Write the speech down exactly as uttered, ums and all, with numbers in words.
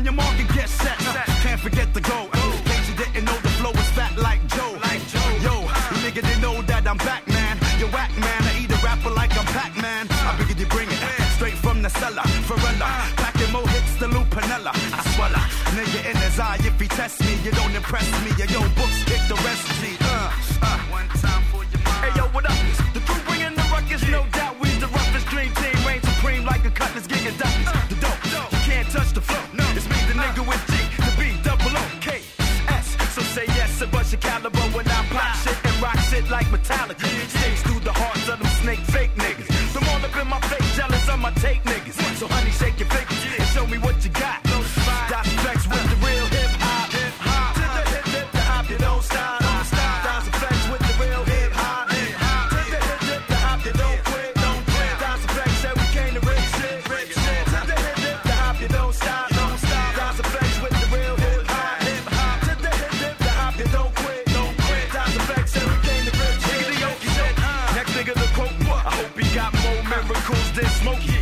On your mark and get set. Uh, can't forget the goal. Uh, in case you didn't know, the flow is fat like Joe. Like Joe. Yo, you nigga didn't know that I'm back, man. You whack, man. I eat a rapper like I'm Pac-Man. I figured you bring it straight from the cellar. Pharrella, packing more hits than Lupinella. I swallow. Nigga in his eye, if he test me, you don't impress me. Yo, yo, books kick the recipe. Uh, uh. One time for your mind. Hey, yo, what up? The crew bringing the ruckus, no doubt. We's the roughest dream team. Reign supreme like a cutlass, gigging duckies. The dope, you can't touch the flow. No. It's me, the nigga with G, the B, double O, K, S. So say yes and bust your caliber when I pop shit and rock shit like Metallica. Sticks through the hearts of them snake fake niggas. Them all up in my face, jealous of my take niggas. So honey, shake your fingers and show me what you got. That's flex with the real hip hop. Hip hop. To the hip hip, the hop, you don't stop. Don't stop. That's flex with the real hip hop. Hip hop. To the hip hip, the hop, you don't quit. Don't quit. That's flex, said we came to rich shit. Rich shit. To the hip hip, the hop, you don't stop. Don't stop. That's flex with the real hip hop. Hip hop. To the hip hip, the hop, you don't quit. Don't quit. That's flex, said we came to rich shit. Next nigga the quote. I hope he got more miracles than Smokey.